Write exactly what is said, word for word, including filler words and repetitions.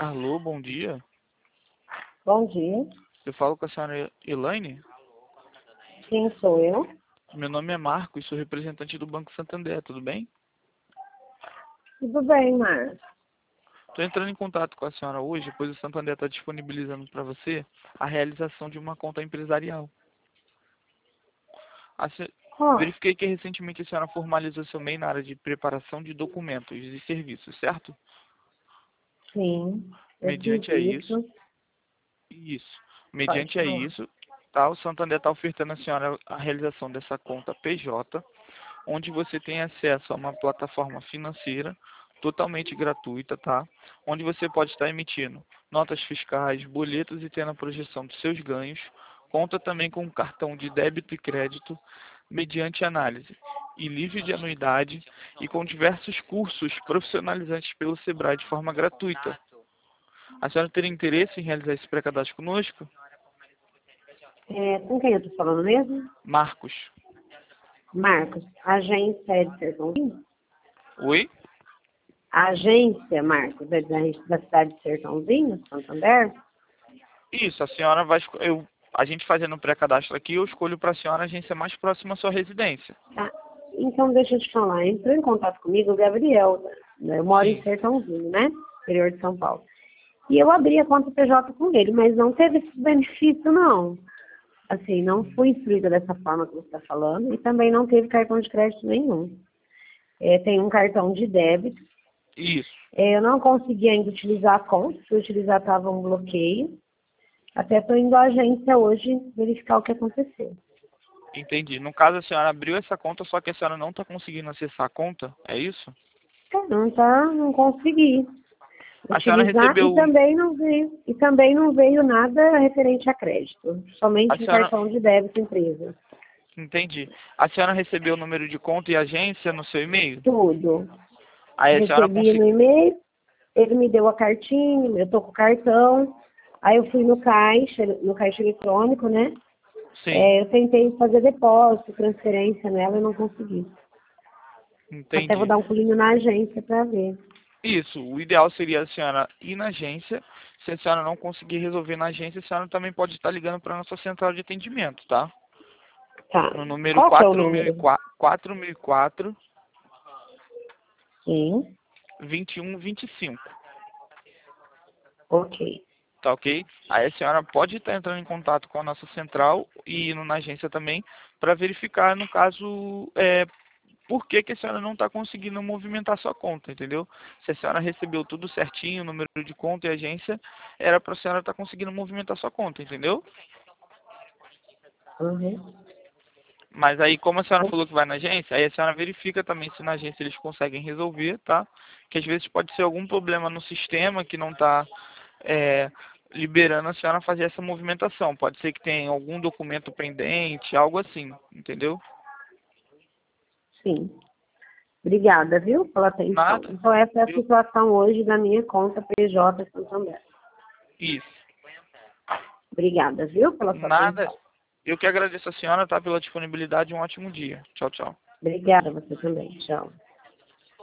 Alô, bom dia. Bom dia. Eu falo com a senhora Elaine. Quem sou eu? Meu nome é Marcos, sou representante do Banco Santander, tudo bem? Tudo bem, Marcos. Estou entrando em contato com a senhora hoje, pois o Santander está disponibilizando para você a realização de uma conta empresarial. A se- Ó, Verifiquei que recentemente a senhora formalizou seu M E I na área de preparação de documentos e serviços, certo? sim, eu fiz Mediante a isso, isso. isso. Pode Mediante a falar. isso, tá, o Santander está ofertando à senhora a realização dessa conta P J, onde você tem acesso a uma plataforma financeira totalmente gratuita, tá? Onde você pode estar emitindo notas fiscais, boletos e tendo a projeção dos seus ganhos. Conta também com um cartão de débito e crédito mediante análise e livre de anuidade e com diversos cursos profissionalizantes pelo Sebrae de forma gratuita. A senhora teria interesse em realizar esse pré-cadastro conosco? É, com quem eu tô falando mesmo? Marcos. Marcos, a agência é de Sertãozinho? Oi? A agência, Marcos, é da, da cidade de Sertãozinho, Santander? Isso, a senhora vai... esco- Eu, a gente fazendo o pré-cadastro aqui, eu escolho para a senhora a agência mais próxima à sua residência. Tá. Então, deixa eu te falar. Entrou em contato comigo o Gabriel. Né? Eu moro em Sim. Sertãozinho, né? Interior de São Paulo. E eu abri a conta P J com ele, mas não teve esse benefício, não. Assim, não fui instruída dessa forma que você está falando e também não teve cartão de crédito nenhum. É, tem um cartão de débito. Isso. É, eu não consegui ainda utilizar a conta, se eu utilizar estava um bloqueio. Até estou indo à agência hoje verificar o que aconteceu. Entendi. No caso, a senhora abriu essa conta, só que a senhora não está conseguindo acessar a conta, é isso? Não tá, não consegui A senhora utilizar e recebeu... também não veio, e também não veio nada referente a crédito, A somente um senhora... cartão de débito empresa. Entendi. A senhora recebeu o número de conta e agência no seu e-mail? Tudo. Aí a senhora Recebi no conseguiu... e-mail, ele me deu a cartinha, eu tô com o cartão. Aí eu fui no caixa, no caixa eletrônico, né? Sim. É, eu tentei fazer depósito, transferência nela e não consegui. Até vou Entendi. dar um pulinho na agência para ver. Isso. O ideal seria a senhora ir na agência. Se a senhora não conseguir resolver na agência, a senhora também pode estar ligando para a nossa central de atendimento, tá? Tá. No número Qual que é o quatro mil e número? quatro, quatro mil e quatro, Sim. vinte e um vinte e cinco. Ok. Tá ok? Aí a senhora pode estar entrando em contato com a nossa central e indo na agência também para verificar, no caso, é, por que, que a senhora não está conseguindo movimentar sua conta, entendeu? Se a senhora recebeu tudo certinho, o número de conta e agência, era para a senhora estar conseguindo movimentar sua conta, entendeu? Uhum. Mas aí, como a senhora falou que vai na agência, aí a senhora verifica também se na agência eles conseguem resolver, tá? Que às vezes pode ser algum problema no sistema que não está é, liberando a senhora fazer essa movimentação. Pode ser que tenha algum documento pendente, algo assim, entendeu? Sim. Obrigada, viu, pela atenção. Nada. Então, essa é a Eu, situação hoje da minha conta P J Santander. isso. Obrigada, viu, pela sua Nada. atenção. Eu que agradeço a senhora, tá, pela disponibilidade. Um ótimo dia. Tchau, tchau. Obrigada, você também. Tchau.